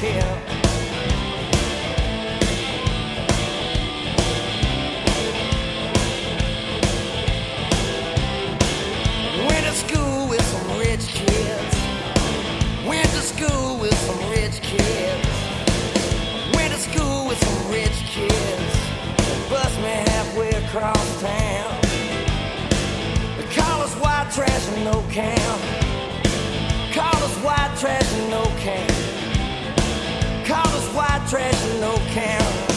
kill. Went to school with some rich kids. Went to school with some rich kids. Went to school with some rich kids. They bust me halfway across town. They call us white trash and no count. Call us white trash and no count. Call us white trash and no count.